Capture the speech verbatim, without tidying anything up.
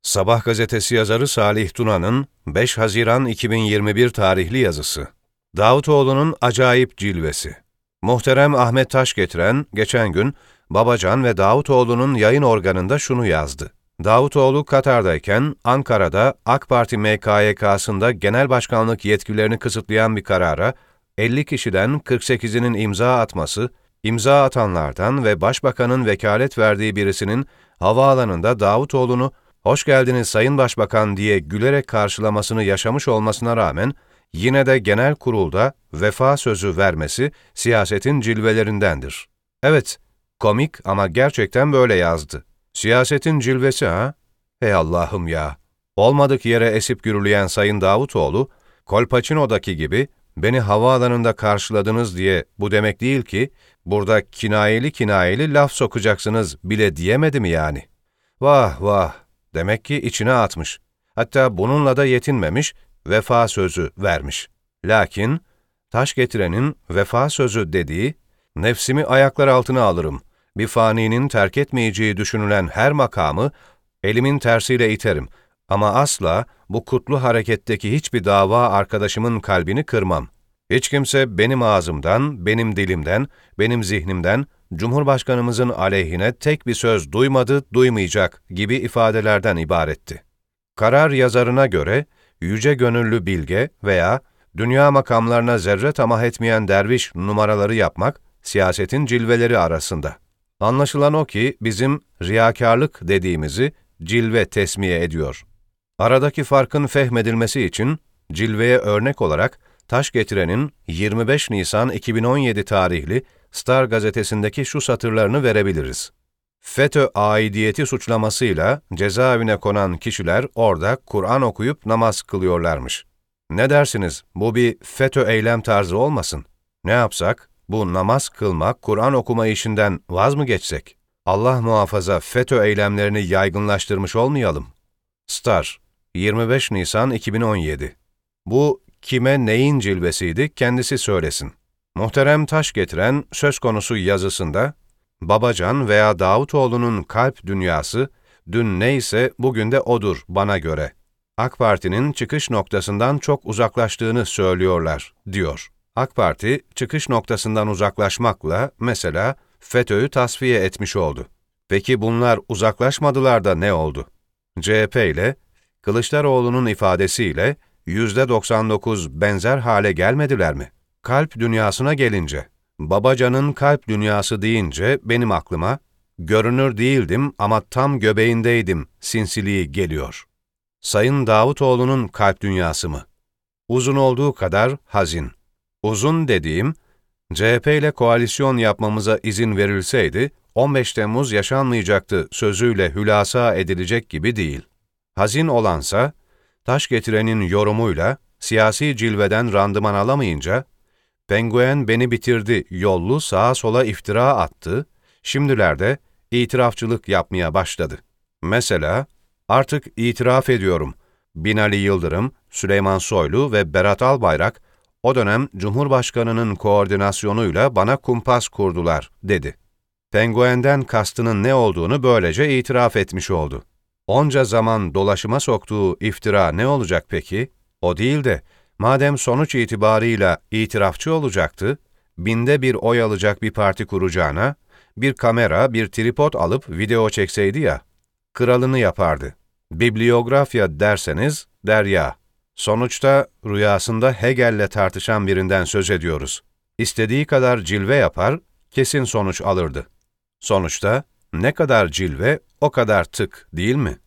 Sabah gazetesi yazarı Salih Tuna'nın beş Haziran iki bin yirmi bir tarihli yazısı. Davutoğlu'nun acayip cilvesi. Muhterem Ahmet Taşgetiren geçen gün Babacan ve Davutoğlu'nun yayın organında şunu yazdı. Davutoğlu Katar'dayken Ankara'da AK Parti M K Y K'sında genel başkanlık yetkilerini kısıtlayan bir karara elli kişiden kırk sekizinin imza atması, imza atanlardan ve Başbakanın vekalet verdiği birisinin havaalanında Davutoğlu'nu "Hoş geldiniz Sayın Başbakan" diye gülerek karşılamasını yaşamış olmasına rağmen, yine de genel kurulda vefa sözü vermesi siyasetin cilvelerindendir. Evet, komik ama gerçekten böyle yazdı. Siyasetin cilvesi ha? Hey Allah'ım ya! Olmadık yere esip gürüleyen Sayın Davutoğlu, Kolpaçino'daki gibi beni havaalanında karşıladınız diye bu demek değil ki, burada kinayeli kinayeli laf sokacaksınız bile diyemedi mi yani? Vah vah! Demek ki içine atmış. Hatta bununla da yetinmemiş, vefa sözü vermiş. Lakin Taşgetiren'in vefa sözü dediği, nefsimi ayaklar altına alırım, bir faninin terk etmeyeceği düşünülen her makamı elimin tersiyle iterim ama asla bu kutlu hareketteki hiçbir dava arkadaşımın kalbini kırmam. Hiç kimse benim ağzımdan, benim dilimden, benim zihnimden Cumhurbaşkanımızın aleyhine tek bir söz duymadı, duymayacak gibi ifadelerden ibaretti. Karar yazarına göre, yüce gönüllü bilge veya dünya makamlarına zerre tamah etmeyen derviş numaraları yapmak, siyasetin cilveleri arasında. Anlaşılan o ki bizim riyakarlık dediğimizi cilve tesmiye ediyor. Aradaki farkın fehmedilmesi için cilveye örnek olarak Taşgetiren'in yirmi beş Nisan iki bin on yedi tarihli Star gazetesindeki şu satırlarını verebiliriz. FETÖ aidiyeti suçlamasıyla cezaevine konan kişiler orada Kur'an okuyup namaz kılıyorlarmış. Ne dersiniz, bu bir FETÖ eylem tarzı olmasın? Ne yapsak, bu namaz kılma, Kur'an okuma işinden vaz mı geçsek? Allah muhafaza FETÖ eylemlerini yaygınlaştırmış olmayalım. Star, yirmi beş Nisan iki bin on yedi. Bu kime neyin cilvesiydi kendisi söylesin. Muhterem Taşgetiren söz konusu yazısında, Babacan veya Davutoğlu'nun kalp dünyası, dün neyse bugün de odur bana göre. AK Parti'nin çıkış noktasından çok uzaklaştığını söylüyorlar, diyor. AK Parti, çıkış noktasından uzaklaşmakla mesela FETÖ'yü tasfiye etmiş oldu. Peki bunlar uzaklaşmadılar da ne oldu? C H P ile, Kılıçdaroğlu'nun ifadesiyle yüzde doksan dokuz benzer hale gelmediler mi? Kalp dünyasına gelince, Babacan'ın kalp dünyası deyince benim aklıma, görünür değildim ama tam göbeğindeydim sinsiliği geliyor. Sayın Davutoğlu'nun kalp dünyası mı? Uzun olduğu kadar hazin. Uzun dediğim, C H P ile koalisyon yapmamıza izin verilseydi, on beş Temmuz yaşanmayacaktı sözüyle hülasa edilecek gibi değil. Hazin olansa, Taşgetiren'in yorumuyla siyasi cilveden randıman alamayınca, penguen beni bitirdi yollu sağa sola iftira attı, şimdilerde itirafçılık yapmaya başladı. Mesela, artık itiraf ediyorum, Binali Yıldırım, Süleyman Soylu ve Berat Albayrak, o dönem Cumhurbaşkanı'nın koordinasyonuyla bana kumpas kurdular, dedi. Penguenden kastının ne olduğunu böylece itiraf etmiş oldu. Onca zaman dolaşıma soktuğu iftira ne olacak peki? O değil de, madem sonuç itibarıyla itirafçı olacaktı, binde bir oy alacak bir parti kuracağına, bir kamera, bir tripod alıp video çekseydi ya, kralını yapardı. Bibliografya derseniz, derya. Sonuçta rüyasında Hegel'le tartışan birinden söz ediyoruz. İstediği kadar cilve yapar, kesin sonuç alırdı. Sonuçta ne kadar cilve, o kadar tık değil mi?